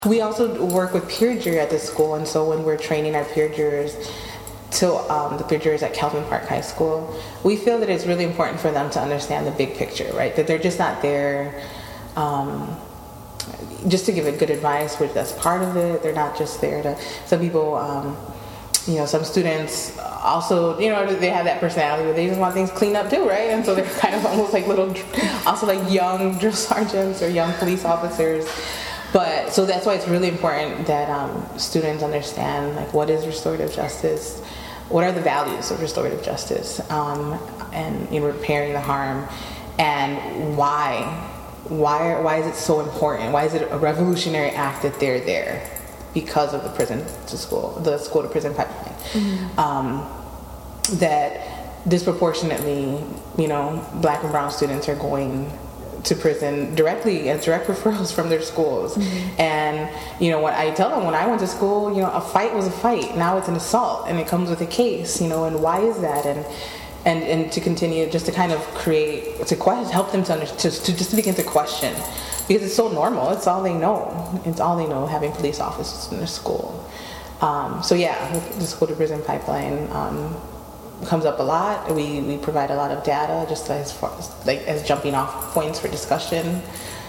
We also work with peer jury at the school, and so when we're training our peer jurors to the peer jurors at Calvin Park High School, we feel that it's really important for them to understand the big picture, right? That they're just not there just to give it good advice, which that's part of it. They're not just there to, some people, some students also, they have that personality where they just want things cleaned up too, right? And so they're kind of almost like also like young drill sergeants or young police officers. But so that's why it's really important that students understand, like, what is restorative justice, what are the values of restorative justice, and repairing the harm, and why is it so important? Why is it a revolutionary act that they're there? Because of the school to prison pipeline. Mm-hmm. That disproportionately, Black and brown students are going to prison directly as direct referrals from their schools. Mm-hmm. And what I tell them, when I went to school, a fight was a fight. Now it's an assault, and it comes with a case. And why is that? And to continue just to kind of help them to begin to question, because it's so normal. It's all they know. It's all they know, having police officers in their school. The school to prison pipeline comes up a lot. We provide a lot of data just as far as, as jumping off points for discussion